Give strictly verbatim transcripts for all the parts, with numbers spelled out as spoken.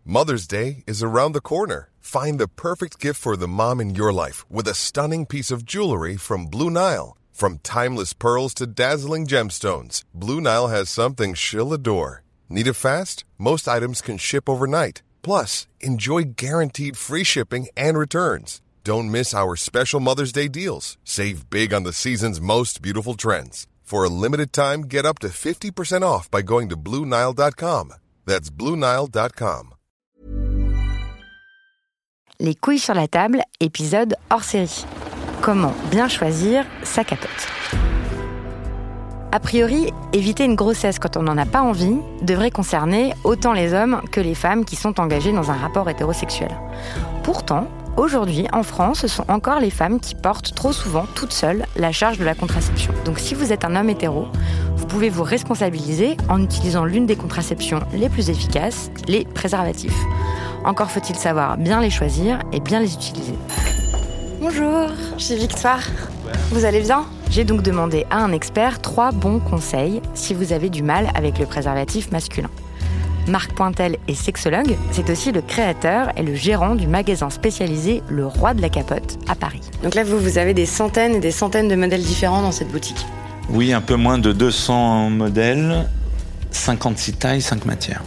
Mother's Day is around the corner. Find the perfect gift for the mom in your life with a stunning piece of jewelry from Blue Nile. From timeless pearls to dazzling gemstones, Blue Nile has something she'll adore. Need it fast? Most items can ship overnight. Plus, enjoy guaranteed free shipping and returns. Don't miss our special Mother's Day deals. Save big on the season's most beautiful trends. For a limited time, get up to fifty percent off by going to Blue Nile dot com. That's Blue Nile dot com. Les couilles sur la table, épisode hors série. Comment bien choisir sa capote. A priori, éviter une grossesse quand on n'en a pas envie devrait concerner autant les hommes que les femmes qui sont engagées dans un rapport hétérosexuel. Pourtant, aujourd'hui, en France, ce sont encore les femmes qui portent trop souvent, toutes seules, la charge de la contraception. Donc si vous êtes un homme hétéro, vous pouvez vous responsabiliser en utilisant l'une des contraceptions les plus efficaces, les préservatifs. Encore faut-il savoir bien les choisir et bien les utiliser. Bonjour, je suis Victoire. Vous allez bien ? J'ai donc demandé à un expert trois bons conseils si vous avez du mal avec le préservatif masculin. Marc Pointel est sexologue, c'est aussi le créateur et le gérant du magasin spécialisé Le Roi de la Capote à Paris. Donc là, vous, vous avez des centaines et des centaines de modèles différents dans cette boutique. Oui, un peu moins de deux cents modèles, cinquante-six tailles, cinq matières.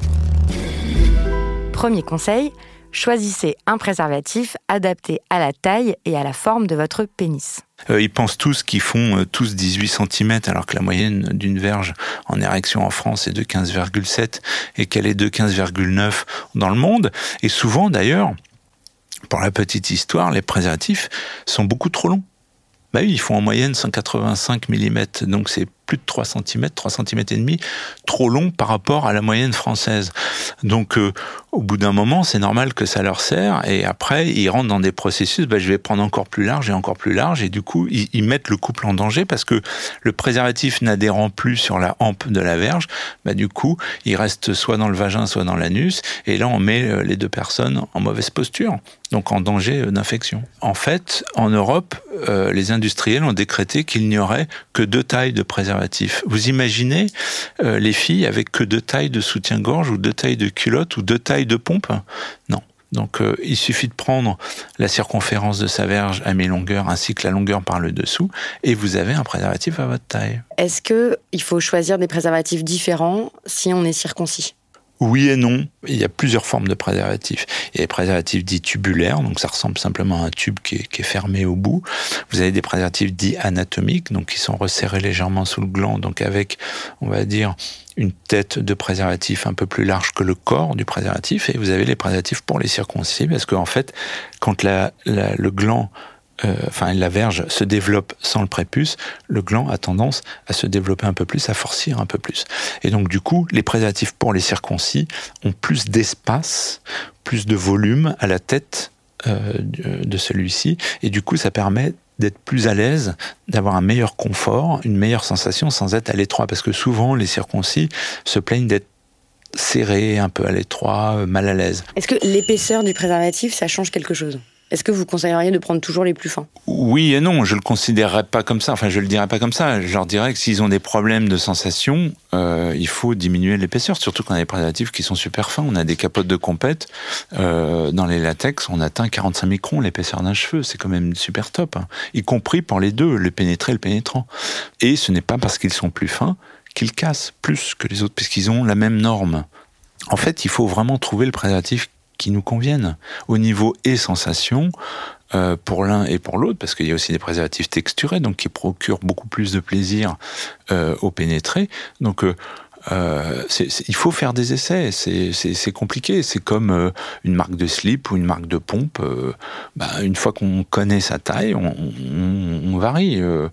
Premier conseil, choisissez un préservatif adapté à la taille et à la forme de votre pénis. Euh, ils pensent tous qu'ils font euh, tous dix-huit centimètres, alors que la moyenne d'une verge en érection en France est de quinze virgule sept et qu'elle est de quinze virgule neuf dans le monde. Et souvent, d'ailleurs, pour la petite histoire, les préservatifs sont beaucoup trop longs. Bah oui, ils font en moyenne cent quatre-vingt-cinq millimètres, donc c'est plus de trois centimètres, trois centimètres et demi, trop long par rapport à la moyenne française. Donc, euh, au bout d'un moment, c'est normal que ça leur sert, et après, ils rentrent dans des processus, bah, je vais prendre encore plus large et encore plus large, et du coup, ils, ils mettent le couple en danger, parce que le préservatif n'adhérant plus sur la hampe de la verge, bah, du coup, il reste soit dans le vagin, soit dans l'anus, et là, on met les deux personnes en mauvaise posture, donc en danger d'infection. En fait, en Europe, euh, les industriels ont décrété qu'il n'y aurait que deux tailles de préservatifs. Vous imaginez euh, les filles avec que deux tailles de soutien-gorge ou deux tailles de culotte ou deux tailles de pompe ? Non. Donc euh, il suffit de prendre la circonférence de sa verge à mi-longueur ainsi que la longueur par le dessous et vous avez un préservatif à votre taille. Est-ce qu'il faut choisir des préservatifs différents si on est circoncis ? Oui et non. Il y a plusieurs formes de préservatifs. Il y a des préservatifs dits tubulaires, donc ça ressemble simplement à un tube qui est, qui est fermé au bout. Vous avez des préservatifs dits anatomiques, donc qui sont resserrés légèrement sous le gland, donc avec, on va dire, une tête de préservatif un peu plus large que le corps du préservatif. Et vous avez les préservatifs pour les circoncis, parce qu'en fait, quand la, la, le gland Euh, enfin la verge se développe sans le prépuce, le gland a tendance à se développer un peu plus, à forcir un peu plus. Et donc du coup, les préservatifs pour les circoncis ont plus d'espace, plus de volume à la tête euh, de celui-ci, et du coup ça permet d'être plus à l'aise, d'avoir un meilleur confort, une meilleure sensation sans être à l'étroit, parce que souvent les circoncis se plaignent d'être serrés, un peu à l'étroit, mal à l'aise. Est-ce que l'épaisseur du préservatif, ça change quelque chose ? Est-ce que vous conseilleriez de prendre toujours les plus fins ? Oui et non, je le considérerais pas comme ça. Enfin, je le dirais pas comme ça. Je leur dirais que s'ils ont des problèmes de sensation, euh, il faut diminuer l'épaisseur. Surtout qu'on a des préservatifs qui sont super fins. On a des capotes de compète. Euh, dans les latex, on atteint quarante-cinq microns l'épaisseur d'un cheveu. C'est quand même super top, hein. Y compris pour les deux, le pénétré et le pénétrant. Et ce n'est pas parce qu'ils sont plus fins qu'ils cassent plus que les autres, puisqu'ils ont la même norme. En fait, il faut vraiment trouver le préservatif qui nous conviennent, au niveau et sensation, euh, pour l'un et pour l'autre, parce qu'il y a aussi des préservatifs texturés, donc qui procurent beaucoup plus de plaisir euh, au pénétré. Donc, euh, euh, c'est, c'est, il faut faire des essais, c'est, c'est, c'est compliqué. C'est comme euh, une marque de slip ou une marque de pompe. Euh, bah, une fois qu'on connaît sa taille, on, on, on varie. Euh,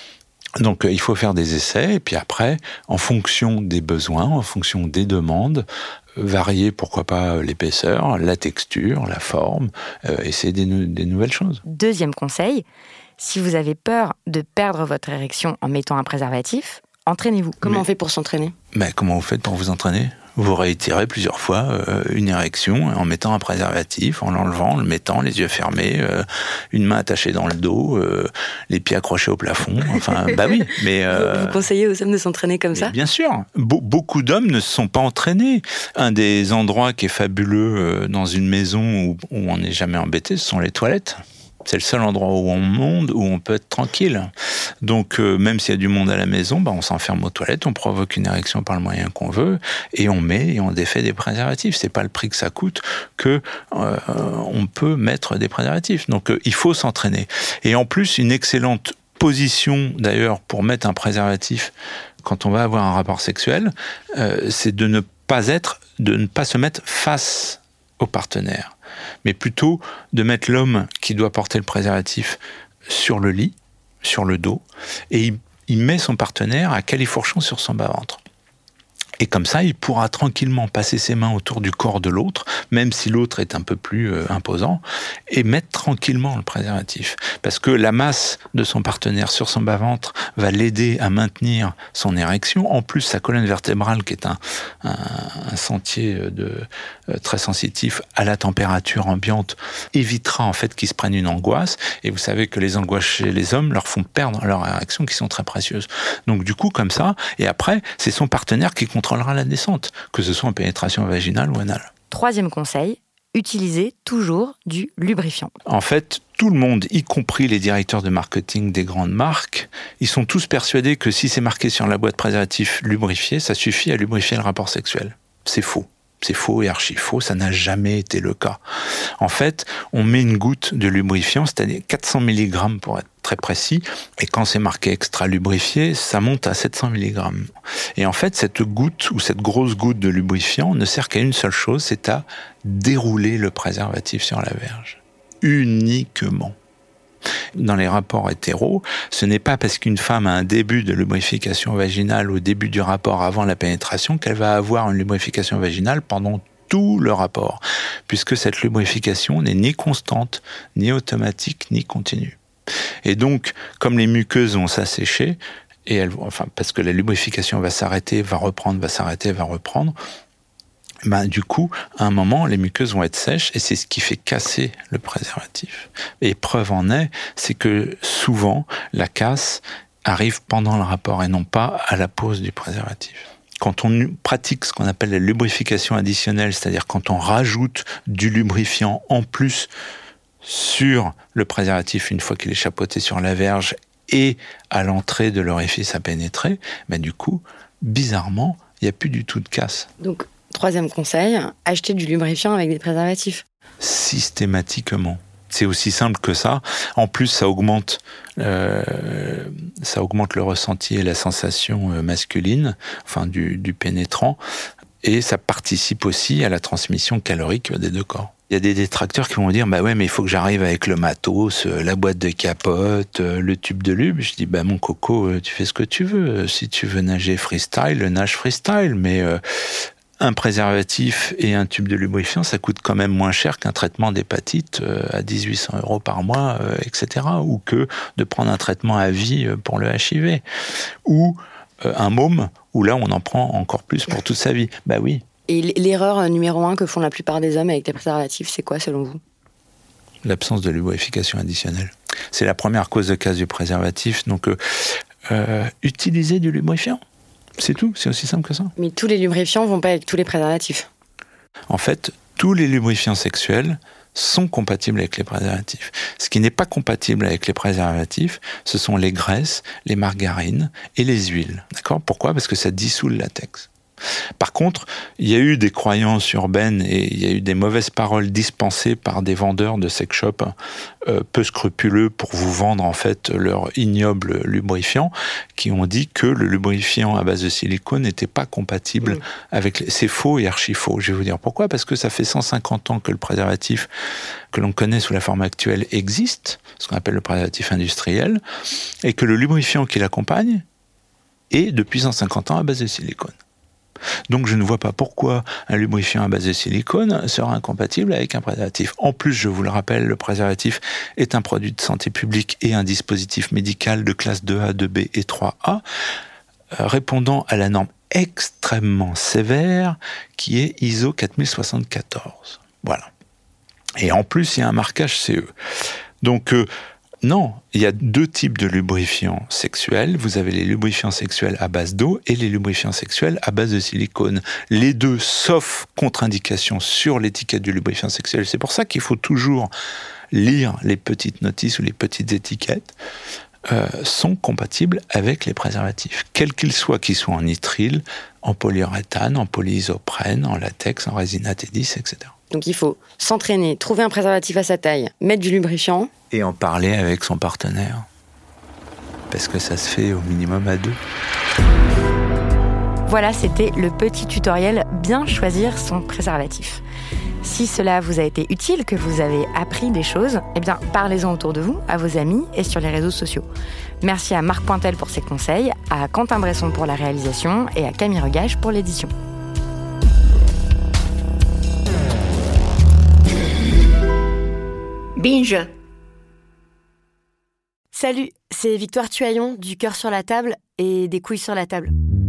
Donc il faut faire des essais, et puis après, en fonction des besoins, en fonction des demandes, varier, pourquoi pas, l'épaisseur, la texture, la forme, euh, essayer des, nou- des nouvelles choses. Deuxième conseil, si vous avez peur de perdre votre érection en mettant un préservatif, entraînez-vous. Comment Mais, on fait pour s'entraîner ? Mais comment vous faites pour vous entraîner ? Vous réitérez plusieurs fois euh, une érection en mettant un préservatif, en l'enlevant, en le mettant, les yeux fermés, euh, une main attachée dans le dos, euh, les pieds accrochés au plafond. Enfin, bah oui. Mais euh, vous, vous conseillez aux hommes de s'entraîner comme ça ? Bien sûr. Be- beaucoup d'hommes ne se sont pas entraînés. Un des endroits qui est fabuleux euh, dans une maison où, où on n'est jamais embêté, ce sont les toilettes. C'est le seul endroit où on monte, où on peut être tranquille. Donc, euh, même s'il y a du monde à la maison, bah, on s'enferme aux toilettes, on provoque une érection par le moyen qu'on veut, et on met et on défait des préservatifs. C'est pas le prix que ça coûte que euh, on peut mettre des préservatifs. Donc, euh, il faut s'entraîner. Et en plus, une excellente position, d'ailleurs, pour mettre un préservatif quand on va avoir un rapport sexuel, euh, c'est de ne pas être, de ne pas se mettre face au partenaire, mais plutôt de mettre l'homme qui doit porter le préservatif sur le lit, sur le dos, et il, il met son partenaire à califourchon sur son bas-ventre. Et comme ça, il pourra tranquillement passer ses mains autour du corps de l'autre, même si l'autre est un peu plus euh, imposant, et mettre tranquillement le préservatif. Parce que la masse de son partenaire sur son bas-ventre va l'aider à maintenir son érection. En plus, sa colonne vertébrale, qui est un, un, un sentier de, euh, très sensitif à la température ambiante, évitera en fait qu'ils se prennent une angoisse. Et vous savez que les angoisses chez les hommes leur font perdre leur érection, qui sont très précieuses. Donc du coup, comme ça, et après, c'est son partenaire qui contrôlera la descente, que ce soit en pénétration vaginale ou anale. Troisième conseil, utilisez toujours du lubrifiant. En fait, tout le monde, y compris les directeurs de marketing des grandes marques, ils sont tous persuadés que si c'est marqué sur la boîte préservatif lubrifié, ça suffit à lubrifier le rapport sexuel. C'est faux. C'est faux et archi faux, ça n'a jamais été le cas. En fait, on met une goutte de lubrifiant, c'est-à-dire quatre cents milligrammes pour être très précis, et quand c'est marqué extra lubrifié, ça monte à sept cents milligrammes. Et en fait, cette goutte ou cette grosse goutte de lubrifiant ne sert qu'à une seule chose, c'est à dérouler le préservatif sur la verge. Uniquement. Dans les rapports hétéros, ce n'est pas parce qu'une femme a un début de lubrification vaginale au début du rapport avant la pénétration qu'elle va avoir une lubrification vaginale pendant tout le rapport, puisque cette lubrification n'est ni constante, ni automatique, ni continue. Et donc, comme les muqueuses vont s'assécher, et elles, enfin, parce que la lubrification va s'arrêter, va reprendre, va s'arrêter, va reprendre, ben, du coup, à un moment, les muqueuses vont être sèches et c'est ce qui fait casser le préservatif. Et preuve en est, c'est que souvent, la casse arrive pendant le rapport et non pas à la pose du préservatif. Quand on pratique ce qu'on appelle la lubrification additionnelle, c'est-à-dire quand on rajoute du lubrifiant en plus sur le préservatif une fois qu'il est chapeauté sur la verge et à l'entrée de l'orifice à pénétrer, ben, du coup, bizarrement, il n'y a plus du tout de casse. Donc, troisième conseil, acheter du lubrifiant avec des préservatifs. Systématiquement. C'est aussi simple que ça. En plus, ça augmente, euh, ça augmente le ressenti et la sensation masculine, enfin du, du pénétrant, et ça participe aussi à la transmission calorique des deux corps. Il y a des détracteurs qui vont dire, bah ouais, mais il faut que j'arrive avec le matos, la boîte de capote, le tube de lube. Je dis, bah mon coco, tu fais ce que tu veux. Si tu veux nager freestyle, nage freestyle, mais euh, un préservatif et un tube de lubrifiant, ça coûte quand même moins cher qu'un traitement d'hépatite à dix-huit cents euros par mois, et cetera. Ou que de prendre un traitement à vie pour le H I V. Ou un môme, où là, on en prend encore plus pour toute sa vie. Bah oui. Et l'erreur numéro un que font la plupart des hommes avec les préservatifs, c'est quoi selon vous ? L'absence de lubrification additionnelle. C'est la première cause de casse du préservatif. Donc, euh, euh, utiliser du lubrifiant. C'est tout, c'est aussi simple que ça. Mais tous les lubrifiants vont pas avec tous les préservatifs. En fait, tous les lubrifiants sexuels sont compatibles avec les préservatifs. Ce qui n'est pas compatible avec les préservatifs, ce sont les graisses, les margarines et les huiles. D'accord ? Pourquoi ? Parce que ça dissout le latex. Par contre, il y a eu des croyances urbaines et il y a eu des mauvaises paroles dispensées par des vendeurs de sex shop euh, peu scrupuleux pour vous vendre en fait leur ignoble lubrifiant, qui ont dit que le lubrifiant à base de silicone n'était pas compatible mmh. avec les... C'est faux et archi faux. Je vais vous dire pourquoi. Parce que ça fait cent cinquante ans que le préservatif que l'on connaît sous la forme actuelle existe, ce qu'on appelle le préservatif industriel, et que le lubrifiant qui l'accompagne est depuis cent cinquante ans à base de silicone. Donc je ne vois pas pourquoi un lubrifiant à base de silicone sera incompatible avec un préservatif. En plus, je vous le rappelle, le préservatif est un produit de santé publique et un dispositif médical de classe deux A, deux B et trois A, euh, répondant à la norme extrêmement sévère qui est I S O quatre mille soixante-quatorze. Voilà. Et en plus, il y a un marquage C E. Donc, euh, non, il y a deux types de lubrifiants sexuels. Vous avez les lubrifiants sexuels à base d'eau et les lubrifiants sexuels à base de silicone. Les deux, sauf contre-indication sur l'étiquette du lubrifiant sexuel. C'est pour ça qu'il faut toujours lire les petites notices ou les petites étiquettes. Euh, sont compatibles avec les préservatifs, quels qu'ils soient, qu'ils soient en nitrile, en polyuréthane, en polyisoprène, en latex, en résine A T dix, et cetera. Donc il faut s'entraîner, trouver un préservatif à sa taille, mettre du lubrifiant. Et en parler avec son partenaire. Parce que ça se fait au minimum à deux. Voilà, c'était le petit tutoriel bien choisir son préservatif. Si cela vous a été utile, que vous avez appris des choses, eh bien, parlez-en autour de vous, à vos amis et sur les réseaux sociaux. Merci à Marc Pointel pour ses conseils, à Quentin Bresson pour la réalisation et à Camille Regage pour l'édition. Binge. Salut, c'est Victoire Tuaillon du Cœur sur la table et des couilles sur la table.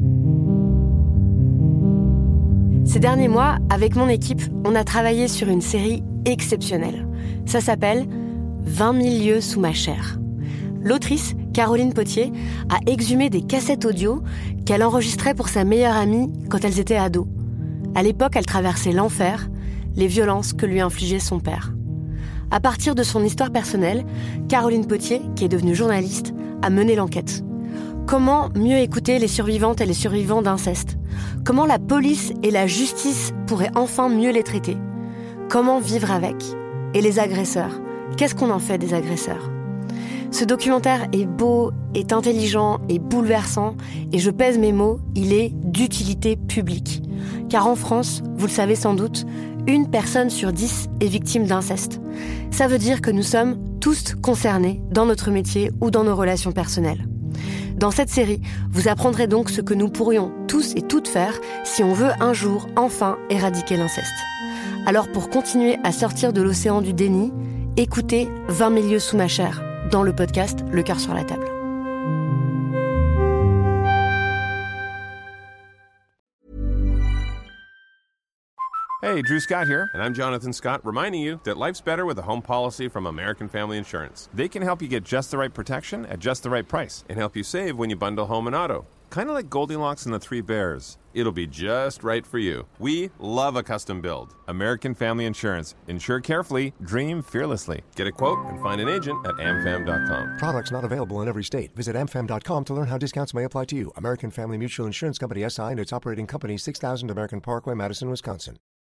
Ces derniers mois, avec mon équipe, on a travaillé sur une série exceptionnelle. Ça s'appelle « vingt mille lieues sous ma chair ». L'autrice, Caroline Potier, a exhumé des cassettes audio qu'elle enregistrait pour sa meilleure amie quand elles étaient ados. À l'époque, elle traversait l'enfer, les violences que lui infligeait son père. À partir de son histoire personnelle, Caroline Potier, qui est devenue journaliste, a mené l'enquête. Comment mieux écouter les survivantes et les survivants d'inceste ? Comment la police et la justice pourraient enfin mieux les traiter ? Comment vivre avec ? Et les agresseurs ? Qu'est-ce qu'on en fait des agresseurs ? Ce documentaire est beau, est intelligent, est bouleversant, et je pèse mes mots, il est d'utilité publique. Car en France, vous le savez sans doute, une personne sur dix est victime d'inceste. Ça veut dire que nous sommes tous concernés dans notre métier ou dans nos relations personnelles. Dans cette série, vous apprendrez donc ce que nous pourrions tous et toutes faire si on veut un jour enfin éradiquer l'inceste. Alors pour continuer à sortir de l'océan du déni, écoutez vingt mille lieues sous ma chair dans le podcast Le Cœur sur la table. Hey, Drew Scott here, and I'm Jonathan Scott, reminding you that life's better with a home policy from American Family Insurance. They can help you get just the right protection at just the right price and help you save when you bundle home and auto. Kind of like Goldilocks and the Three Bears. It'll be just right for you. We love a custom build. American Family Insurance. Insure carefully, dream fearlessly. Get a quote and find an agent at a m fam dot com. Products not available in every state. Visit a m fam dot com to learn how discounts may apply to you. American Family Mutual Insurance Company S I and its operating company, six thousand American Parkway, Madison, Wisconsin.